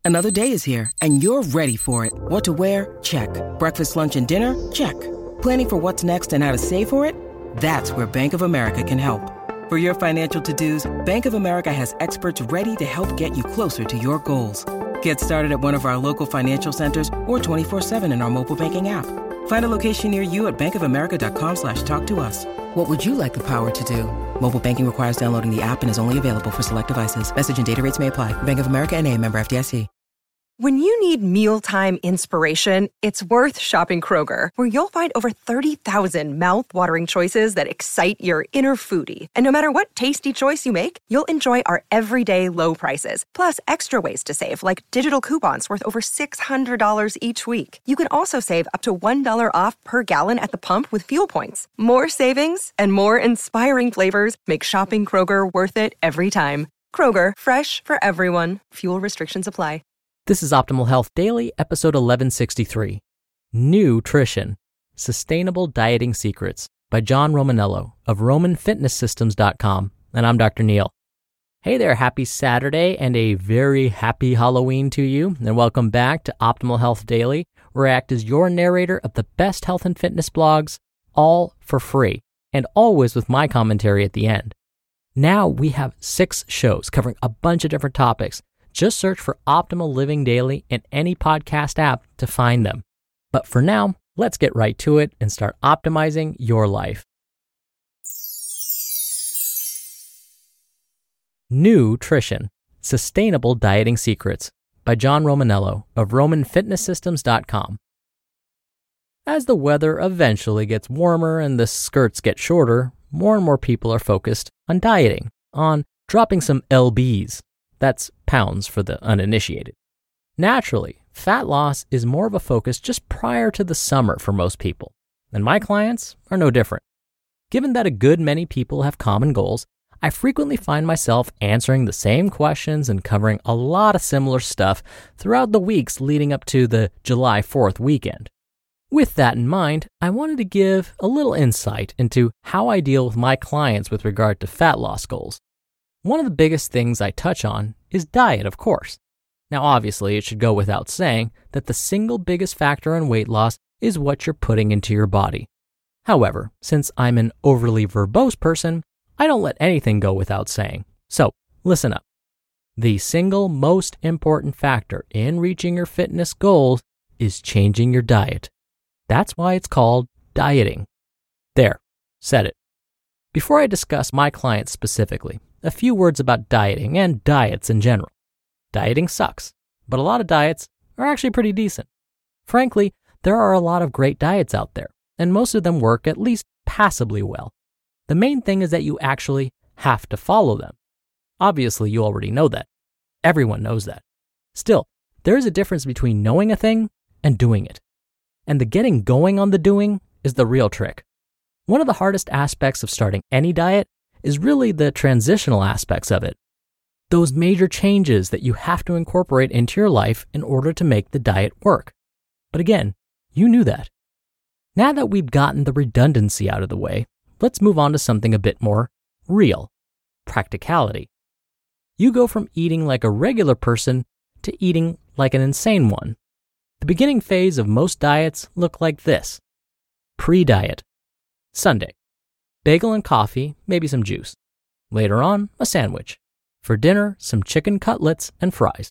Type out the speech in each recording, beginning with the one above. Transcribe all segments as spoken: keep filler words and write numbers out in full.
Another day is here, and you're ready for it. What to wear? Check. Breakfast, lunch, and dinner? Check. Planning for what's next and how to save for it? That's where Bank of America can help. For your financial to-dos, Bank of America has experts ready to help get you closer to your goals. Get started at one of our local financial centers or twenty-four seven in our mobile banking app. Find a location near you at bankofamerica.com slash talk to us. What would you like the power to do? Mobile banking requires downloading the app and is only available for select devices. Message and data rates may apply. Bank of America N A, member F D I C. When you need mealtime inspiration, it's worth shopping Kroger, where you'll find over thirty thousand mouth-watering choices that excite your inner foodie. And no matter what tasty choice you make, you'll enjoy our everyday low prices, plus extra ways to save, like digital coupons worth over six hundred dollars each week. You can also save up to one dollar off per gallon at the pump with fuel points. More savings and more inspiring flavors make shopping Kroger worth it every time. Kroger, fresh for everyone. Fuel restrictions apply. This is Optimal Health Daily, episode eleven sixty-three, Nutrition, Sustainable Dieting Secrets by John Romanello of Roman Fitness Systems dot com, and I'm Doctor Neil. Hey there, happy Saturday and a very happy Halloween to you, and welcome back to Optimal Health Daily, where I act as your narrator of the best health and fitness blogs, all for free, and always with my commentary at the end. Now we have six shows covering a bunch of different topics. Just search for Optimal Living Daily in any podcast app to find them. But for now, let's get right to it and start optimizing your life. Nutrition, Sustainable Dieting Secrets by John Romanello of Roman Fitness Systems dot com. As the weather eventually gets warmer and the skirts get shorter, more and more people are focused on dieting, on dropping some L Bs. That's pounds for the uninitiated. Naturally, fat loss is more of a focus just prior to the summer for most people, and my clients are no different. Given that a good many people have common goals, I frequently find myself answering the same questions and covering a lot of similar stuff throughout the weeks leading up to the July fourth weekend. With that in mind, I wanted to give a little insight into how I deal with my clients with regard to fat loss goals. One of the biggest things I touch on is diet, of course. Now, obviously, it should go without saying that the single biggest factor in weight loss is what you're putting into your body. However, since I'm an overly verbose person, I don't let anything go without saying. So, listen up. The single most important factor in reaching your fitness goals is changing your diet. That's why it's called dieting. There, said it. Before I discuss my clients specifically, a few words about dieting and diets in general. Dieting sucks, but a lot of diets are actually pretty decent. Frankly, there are a lot of great diets out there, and most of them work at least passably well. The main thing is that you actually have to follow them. Obviously, you already know that. Everyone knows that. Still, there is a difference between knowing a thing and doing it. And the getting going on the doing is the real trick. One of the hardest aspects of starting any diet is really the transitional aspects of it. Those major changes that you have to incorporate into your life in order to make the diet work. But again, you knew that. Now that we've gotten the redundancy out of the way, let's move on to something a bit more real. Practicality. You go from eating like a regular person to eating like an insane one. The beginning phase of most diets look like this. Pre-diet. Sunday. Bagel and coffee, maybe some juice. Later on, a sandwich. For dinner, some chicken cutlets and fries.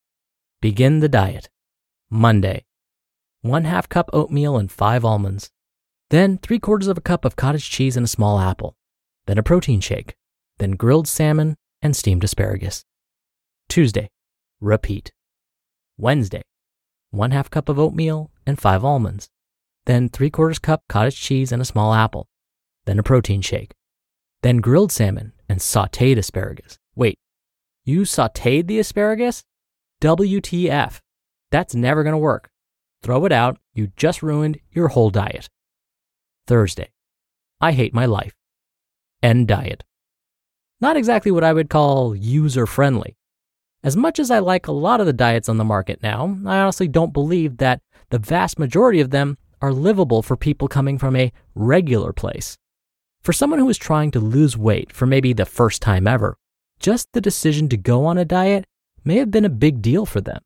Begin the diet. Monday. One half cup oatmeal and five almonds. Then three quarters of a cup of cottage cheese and a small apple. Then a protein shake. Then grilled salmon and steamed asparagus. Tuesday. Repeat. Wednesday. One half cup of oatmeal and five almonds. Then three quarters cup cottage cheese and a small apple. Then a protein shake, then grilled salmon and sautéed asparagus. Wait, you sautéed the asparagus? W T F. That's never going to work. Throw it out, you just ruined your whole diet. Thursday, I hate my life. End diet. Not exactly what I would call user-friendly. As much as I like a lot of the diets on the market now, I honestly don't believe that the vast majority of them are livable for people coming from a regular place. For someone who is trying to lose weight for maybe the first time ever, just the decision to go on a diet may have been a big deal for them.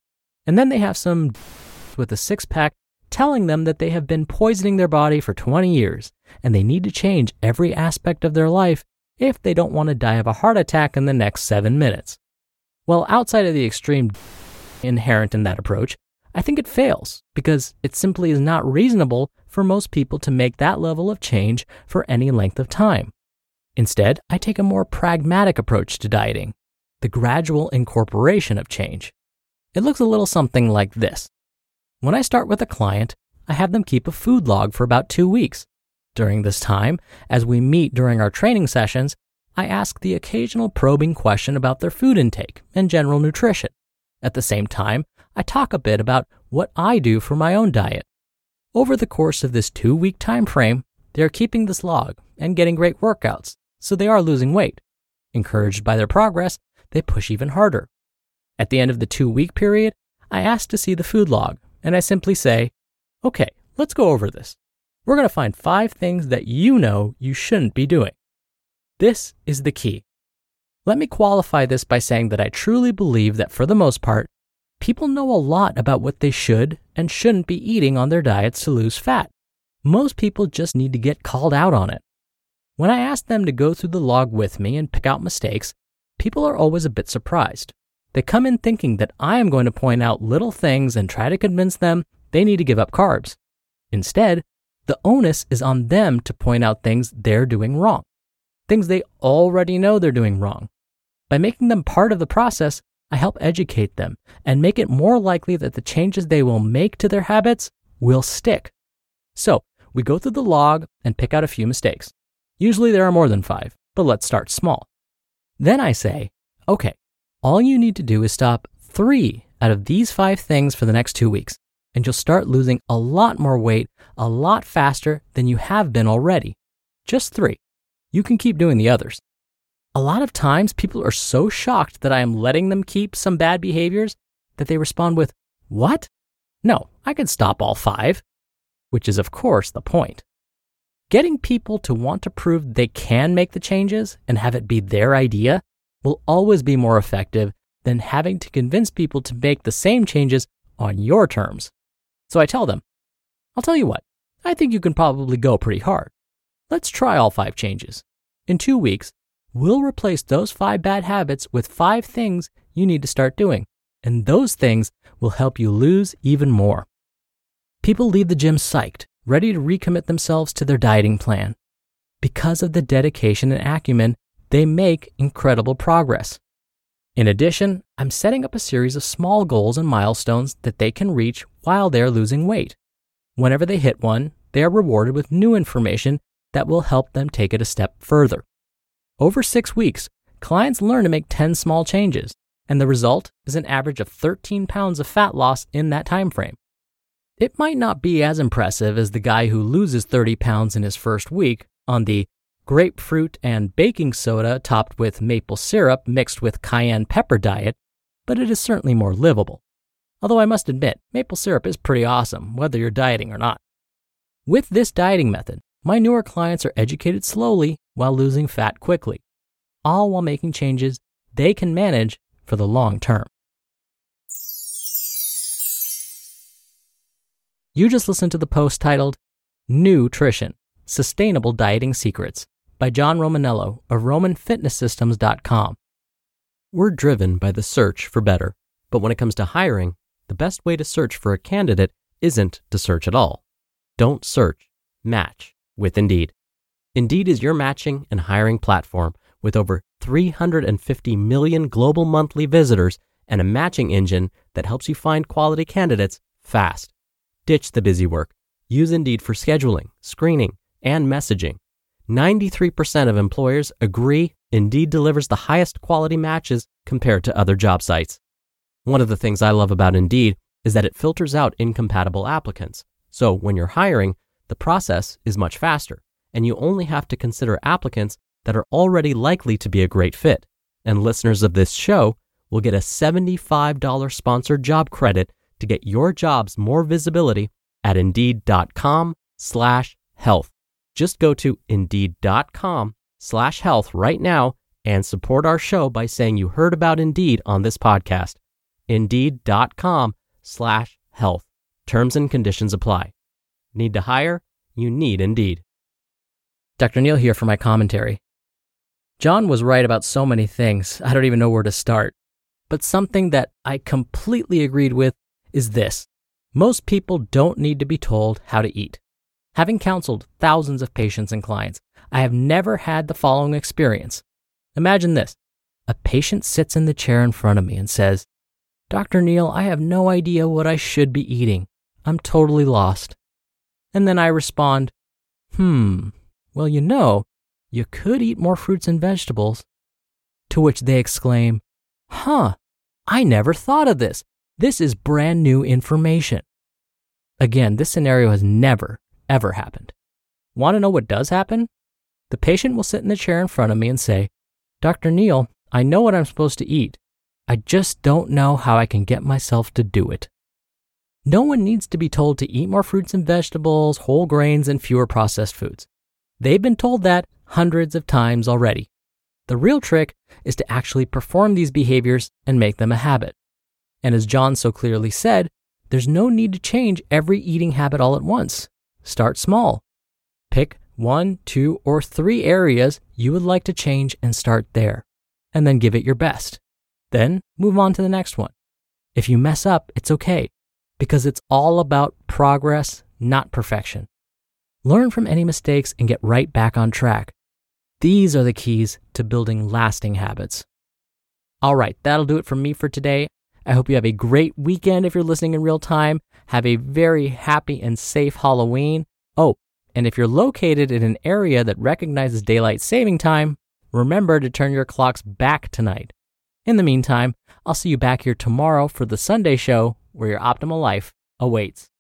And then they have some with a six-pack telling them that they have been poisoning their body for twenty years and they need to change every aspect of their life if they don't want to die of a heart attack in the next seven minutes. Well, outside of the extreme inherent in that approach, I think it fails because it simply is not reasonable for most people to make that level of change for any length of time. Instead, I take a more pragmatic approach to dieting, the gradual incorporation of change. It looks a little something like this. When I start with a client, I have them keep a food log for about two weeks. During this time, as we meet during our training sessions, I ask the occasional probing question about their food intake and general nutrition. At the same time, I talk a bit about what I do for my own diet. Over the course of this two-week time frame, they are keeping this log and getting great workouts, so they are losing weight. Encouraged by their progress, they push even harder. At the end of the two-week period, I ask to see the food log, and I simply say, okay, let's go over this. We're going to find five things that you know you shouldn't be doing. This is the key. Let me qualify this by saying that I truly believe that for the most part, people know a lot about what they should and shouldn't be eating on their diets to lose fat. Most people just need to get called out on it. When I ask them to go through the log with me and pick out mistakes, people are always a bit surprised. They come in thinking that I am going to point out little things and try to convince them they need to give up carbs. Instead, the onus is on them to point out things they're doing wrong, things they already know they're doing wrong. By making them part of the process, I help educate them and make it more likely that the changes they will make to their habits will stick. So, we go through the log and pick out a few mistakes. Usually there are more than five, but let's start small. Then I say, okay, all you need to do is stop three out of these five things for the next two weeks, and you'll start losing a lot more weight a lot faster than you have been already. Just three. You can keep doing the others. A lot of times people are so shocked that I am letting them keep some bad behaviors that they respond with, what? No, I can stop all five. Which is of course the point. Getting people to want to prove they can make the changes and have it be their idea will always be more effective than having to convince people to make the same changes on your terms. So I tell them, I'll tell you what, I think you can probably go pretty hard. Let's try all five changes. In two weeks, we'll replace those five bad habits with five things you need to start doing, and those things will help you lose even more. People leave the gym psyched, ready to recommit themselves to their dieting plan. Because of the dedication and acumen, they make incredible progress. In addition, I'm setting up a series of small goals and milestones that they can reach while they're losing weight. Whenever they hit one, they are rewarded with new information that will help them take it a step further. Over six weeks, clients learn to make ten small changes, and the result is an average of thirteen pounds of fat loss in that time frame. It might not be as impressive as the guy who loses thirty pounds in his first week on the grapefruit and baking soda topped with maple syrup mixed with cayenne pepper diet, but it is certainly more livable. Although I must admit, maple syrup is pretty awesome, whether you're dieting or not. With this dieting method, my newer clients are educated slowly while losing fat quickly, all while making changes they can manage for the long term. You just listened to the post titled Nutrition, Sustainable Dieting Secrets by John Romanello of Roman Fitness Systems dot com. We're driven by the search for better, but when it comes to hiring, the best way to search for a candidate isn't to search at all. Don't search, match with Indeed. Indeed is your matching and hiring platform with over three hundred fifty million global monthly visitors and a matching engine that helps you find quality candidates fast. Ditch the busy work. Use Indeed for scheduling, screening, and messaging. ninety-three percent of employers agree Indeed delivers the highest quality matches compared to other job sites. One of the things I love about Indeed is that it filters out incompatible applicants. So when you're hiring, the process is much faster, and you only have to consider applicants that are already likely to be a great fit. And listeners of this show will get a seventy-five dollars sponsored job credit to get your jobs more visibility at Indeed.com slash health. Just go to Indeed.com slash health right now and support our show by saying you heard about Indeed on this podcast. Indeed.com slash health. Terms and conditions apply. Need to hire? You need Indeed. Doctor Neal here for my commentary. John was right about so many things, I don't even know where to start. But something that I completely agreed with is this. Most people don't need to be told how to eat. Having counseled thousands of patients and clients, I have never had the following experience. Imagine this. A patient sits in the chair in front of me and says, "Doctor Neal, I have no idea what I should be eating. I'm totally lost." And then I respond, hmm, well, you know, you could eat more fruits and vegetables. To which they exclaim, huh, I never thought of this. This is brand new information. Again, this scenario has never, ever happened. Want to know what does happen? The patient will sit in the chair in front of me and say, "Doctor Neal, I know what I'm supposed to eat. I just don't know how I can get myself to do it." No one needs to be told to eat more fruits and vegetables, whole grains, and fewer processed foods. They've been told that hundreds of times already. The real trick is to actually perform these behaviors and make them a habit. And as John so clearly said, there's no need to change every eating habit all at once. Start small. Pick one, two, or three areas you would like to change and start there, and then give it your best. Then move on to the next one. If you mess up, it's okay, because it's all about progress, not perfection. Learn from any mistakes and get right back on track. These are the keys to building lasting habits. All right, that'll do it from me for today. I hope you have a great weekend if you're listening in real time. Have a very happy and safe Halloween. Oh, and if you're located in an area that recognizes daylight saving time, remember to turn your clocks back tonight. In the meantime, I'll see you back here tomorrow for the Sunday show where your optimal life awaits.